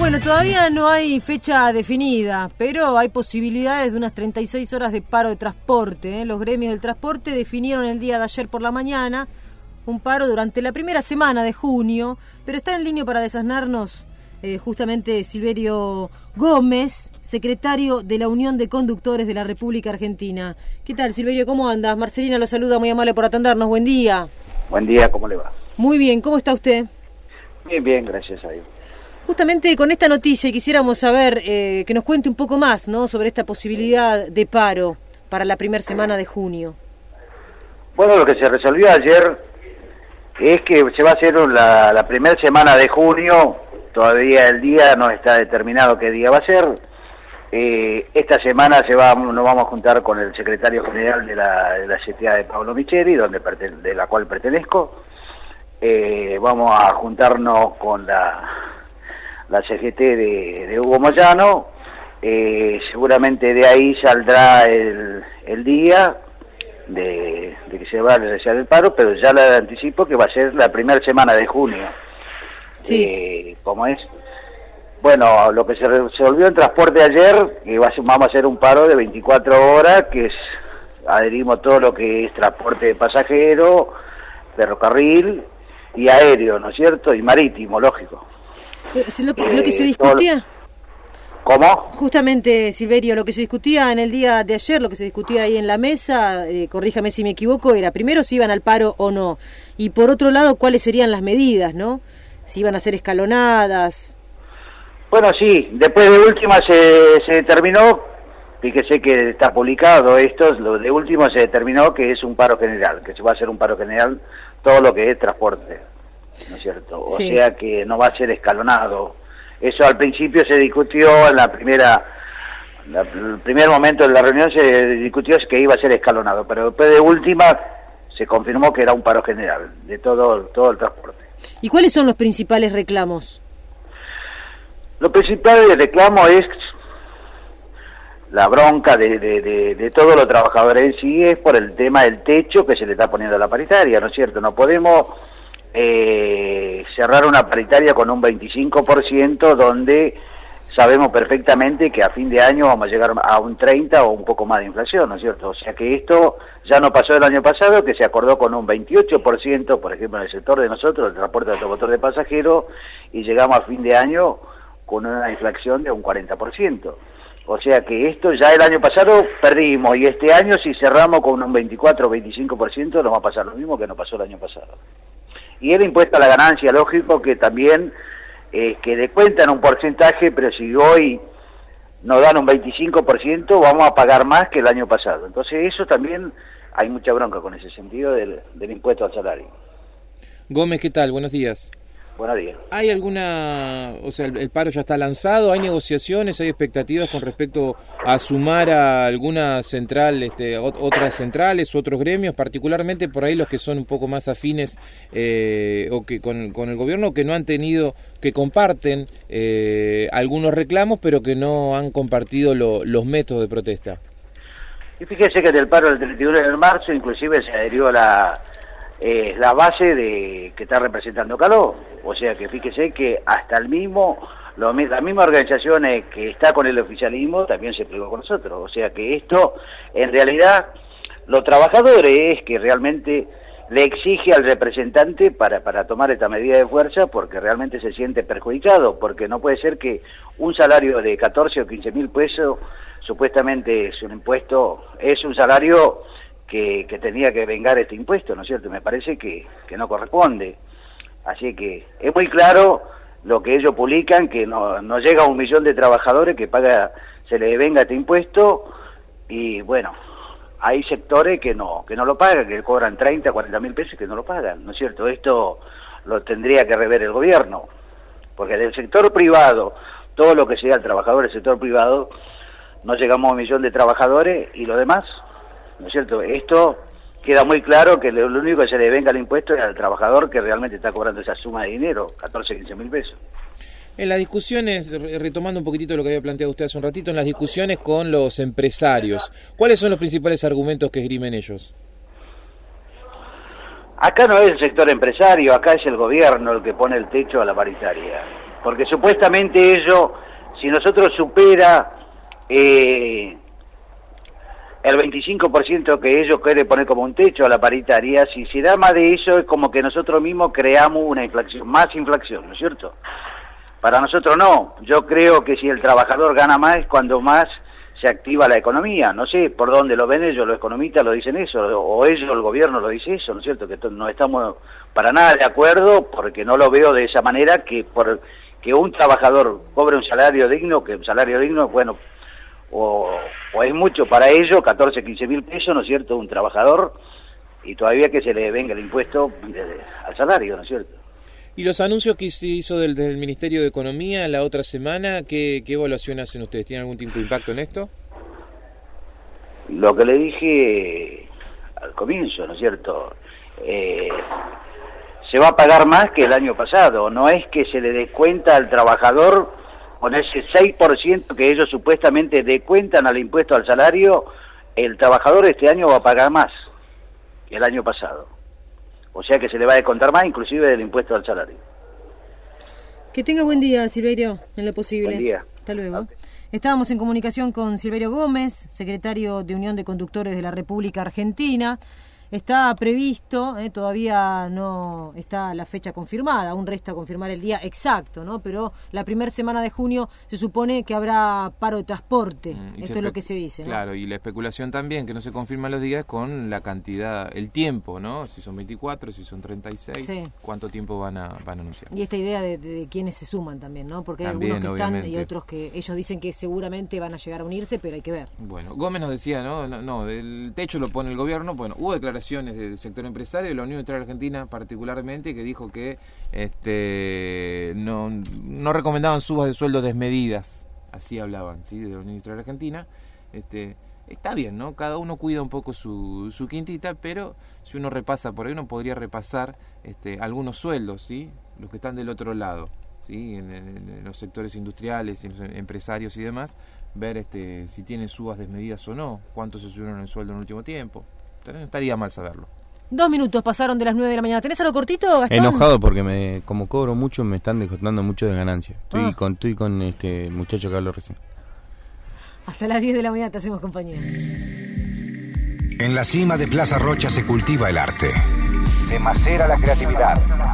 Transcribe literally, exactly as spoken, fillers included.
Bueno, todavía no hay fecha definida, pero hay posibilidades de unas treinta y seis horas de paro de transporte, ¿eh? Los gremios del transporte definieron el día de ayer por la mañana un paro durante la primera semana de junio, pero está en línea para desasnarnos eh, justamente Silverio Gómez, secretario de la Unión de Conductores de la República Argentina. ¿Qué tal, Silverio? ¿Cómo andas? Marcelina lo saluda, muy amable por atendernos. Buen día. Buen día, ¿cómo le va? Muy bien, ¿cómo está usted? Bien, bien, gracias a Dios. Justamente con esta noticia quisiéramos saber eh, que nos cuente un poco más, ¿no?, sobre esta posibilidad de paro para la primera semana de junio. Bueno, lo que se resolvió ayer es que se va a hacer la, la primera semana de junio, todavía el día no está determinado qué día va a ser. Eh, esta semana se va, nos vamos a juntar con el secretario general de la, de la C T A de Pablo Micheli, donde de la cual pertenezco. Eh, vamos a juntarnos con la... la C G T de, de Hugo Moyano, eh, seguramente de ahí saldrá el, el día de, de que se va a realizar el paro, pero ya le anticipo que va a ser la primera semana de junio. Sí. Eh, ¿Cómo es? Bueno, lo que se resolvió en transporte ayer, que va a ser, vamos a hacer un paro de veinticuatro horas, que es, adherimos todo lo que es transporte de pasajero, ferrocarril y aéreo, ¿no es cierto? Y marítimo, lógico. Lo que, lo que se discutía, ¿Cómo? Justamente, Silverio, lo que se discutía en el día de ayer, lo que se discutía ahí en la mesa, eh, corríjame si me equivoco, era primero si iban al paro o no, y por otro lado, cuáles serían las medidas, ¿no? Si iban a ser escalonadas. Bueno, sí, después de última se, se determinó, fíjese que está publicado esto, lo de último se determinó que es un paro general, que se va a hacer un paro general todo lo que es transporte, ¿no es cierto? O Sí. sea que no va a ser escalonado. Eso al principio se discutió en la primera, la, el primer momento de la reunión se discutió que iba a ser escalonado, pero después de última se confirmó que era un paro general de todo, todo el transporte. ¿Y cuáles son los principales reclamos? Lo principal del reclamo es la bronca de, de, de, de todos los trabajadores en sí, es por el tema del techo que se le está poniendo a la paritaria, ¿no es cierto? No podemos eh, cerrar una paritaria con un veinticinco por ciento donde sabemos perfectamente que a fin de año vamos a llegar a un treinta o un poco más de inflación, ¿no es cierto? O sea que esto ya no pasó el año pasado, que se acordó con un veintiocho por ciento, por ejemplo, en el sector de nosotros, el transporte de automotor de pasajeros, y llegamos a fin de año con una inflación de un cuarenta por ciento. O sea que esto ya el año pasado perdimos, y este año si cerramos con un veinticuatro o veinticinco por ciento nos va a pasar lo mismo que nos pasó el año pasado. Y el impuesto a la ganancia, lógico que también eh, que descuentan un porcentaje, pero si hoy nos dan un veinticinco por ciento vamos a pagar más que el año pasado. Entonces eso también hay mucha bronca con ese sentido del, del impuesto al salario. Gómez, ¿qué tal? Buenos días. Buenos días. ¿Hay alguna, o sea, el, el paro ya está lanzado, hay negociaciones, hay expectativas con respecto a sumar a alguna central, este, otras centrales u otros gremios, particularmente por ahí los que son un poco más afines eh, o que con, con el gobierno, que no han tenido, que comparten eh, algunos reclamos, pero que no han compartido lo, los métodos de protesta? Y fíjese que del paro del treinta y uno de marzo inclusive se adherió la... Eh, la base de que está representando Caló, o sea que fíjese que hasta el mismo, lo, las mismas organizaciones que está con el oficialismo también se plegó con nosotros, o sea que esto, en realidad, los trabajadores es que realmente le exige al representante para, para tomar esta medida de fuerza porque realmente se siente perjudicado, porque no puede ser que un salario de catorce o quince mil pesos, supuestamente es un impuesto, es un salario Que, que tenía que vengar este impuesto, ¿no es cierto? Me parece que, que no corresponde. Así que es muy claro lo que ellos publican, que no, no llega a un millón de trabajadores que paga, se le venga este impuesto, y bueno, hay sectores que no, que no lo pagan, que cobran treinta, cuarenta mil pesos que no lo pagan, ¿no es cierto? Esto lo tendría que rever el gobierno, porque del sector privado, todo lo que sea el trabajador del sector privado, no llegamos a un millón de trabajadores, y lo demás, ¿no es cierto? Esto queda muy claro que lo único que se le venga el impuesto es al trabajador que realmente está cobrando esa suma de dinero, catorce, quince mil pesos. En las discusiones, retomando un poquitito lo que había planteado usted hace un ratito, en las discusiones con los empresarios, ¿cuáles son los principales argumentos que esgrimen ellos? Acá no es el sector empresario, acá es el gobierno el que pone el techo a la paritaria. porque supuestamente ellos, si nosotros supera eh, el veinticinco por ciento que ellos quieren poner como un techo a la paritaria, si se da más de eso es como que nosotros mismos creamos una inflación, más inflación, ¿no es cierto? Para nosotros no, yo creo que si el trabajador gana más es cuando más se activa la economía, no sé por dónde lo ven ellos, los economistas lo dicen eso, o ellos, el gobierno lo dice eso, ¿no es cierto? Que no estamos para nada de acuerdo, porque no lo veo de esa manera, que por que un trabajador cobre un salario digno, que un salario digno, bueno, o, o es mucho para ellos, catorce, quince mil pesos, ¿no es cierto?, un trabajador, y todavía que se le venga el impuesto de, al salario, ¿no es cierto? ¿Y los anuncios que se hizo del, del Ministerio de Economía la otra semana, qué, qué evaluación hacen ustedes? ¿Tienen algún tipo de impacto en esto? Lo que le dije al comienzo, ¿no es cierto? Eh, se va a pagar más que el año pasado, no es que se le descuenta al trabajador con ese seis por ciento que ellos supuestamente descuentan al impuesto al salario, el trabajador este año va a pagar más que el año pasado. O sea que se le va a descontar más, inclusive del impuesto al salario. Que tenga buen día, Silverio, en lo posible. Buen día. Hasta luego. Okay. Estábamos en comunicación con Silverio Gómez, secretario de Unión de Conductores de la República Argentina. Está previsto, eh, todavía no está la fecha confirmada, aún resta confirmar el día exacto, ¿no? Pero la primera semana de junio se supone que habrá paro de transporte, mm, esto es lo que se dice, ¿no? Claro, y la especulación también, que no se confirman los días con la cantidad, el tiempo, ¿no? Si son veinticuatro, si son treinta y seis, sí. ¿Cuánto tiempo van a, van a anunciar? Y esta idea de, de, de quiénes se suman también, ¿no? Porque hay también, algunos que obviamente. están y otros que ellos dicen que seguramente van a llegar a unirse, pero hay que ver. Bueno, Gómez nos decía, ¿no? No, no el techo lo pone el gobierno, bueno, hubo declaraciones del sector empresario, de la Unión Industrial Argentina particularmente, que dijo que este no, no recomendaban subas de sueldo desmedidas, así hablaban, ¿sí? De la Unión Industrial Argentina. Este, está bien, ¿no? Cada uno cuida un poco su, su quintita, pero si uno repasa por ahí, uno podría repasar este, algunos sueldos, ¿sí? Los que están del otro lado, ¿sí? En, en, en los sectores industriales, en los empresarios y demás, ver este, si tienen subas desmedidas o no, cuánto se subieron el sueldo en el último tiempo. No estaría mal saberlo. Dos minutos pasaron de las nueve de la mañana. ¿Tenés algo cortito, Gastón? Enojado porque me, como cobro mucho, me están descontando mucho de ganancia. Estoy ah. con estoy con este muchacho que habló recién. Hasta las diez de la mañana te hacemos compañía. En la cima de Plaza Rocha se cultiva el arte. Se macera la creatividad.